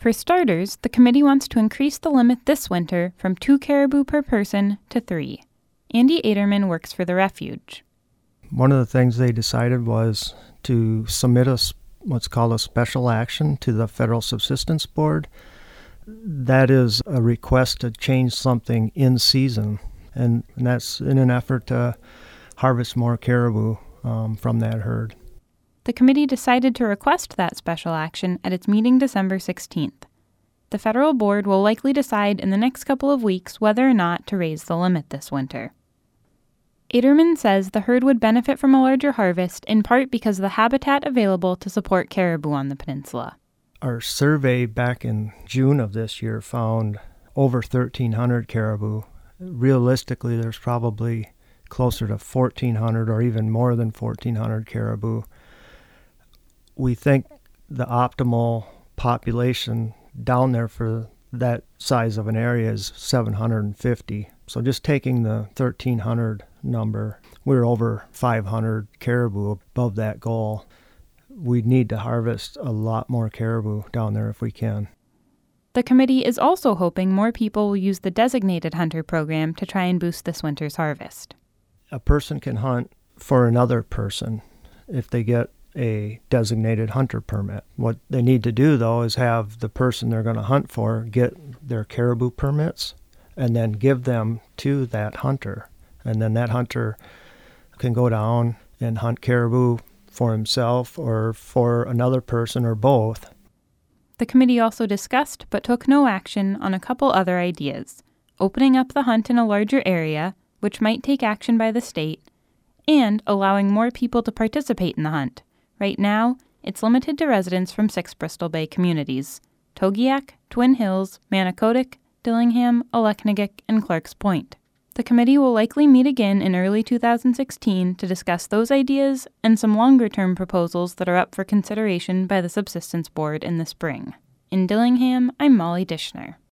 For starters, the committee wants to increase the limit this winter from 2 caribou per person to 3. Andy Aderman works for the refuge. One of the things they decided was to submit what's called a special action to the Federal Subsistence Board. That is a request to change something in season, and that's in an effort to harvest more caribou from that herd. The committee decided to request that special action at its meeting December 16th. The federal board will likely decide in the next couple of weeks whether or not to raise the limit this winter. Aderman says the herd would benefit from a larger harvest in part because of the habitat available to support caribou on the peninsula. Our survey back in June of this year found over 1,300 caribou. Realistically, there's probably closer to 1,400 or even more than 1,400 caribou. We think the optimal population down there for that size of an area is 750. So just taking the 1,300 number, we're over 500 caribou above that goal. We need to harvest a lot more caribou down there if we can. The committee is also hoping more people will use the designated hunter program to try and boost this winter's harvest. A person can hunt for another person if they get a designated hunter permit. What they need to do, though, is have the person they're going to hunt for get their caribou permits and then give them to that hunter. And then that hunter can go down and hunt caribou for himself or for another person or both. The committee also discussed but took no action on a couple other ideas: opening up the hunt in a larger area, which might take action by the state, and allowing more people to participate in the hunt. Right now, it's limited to residents from 6 Bristol Bay communities: Togiak, Twin Hills, Manicodic, Dillingham, Aleknagik, and Clarks Point. The committee will likely meet again in early 2016 to discuss those ideas and some longer-term proposals that are up for consideration by the Subsistence Board in the spring. In Dillingham, I'm Molly Dishner.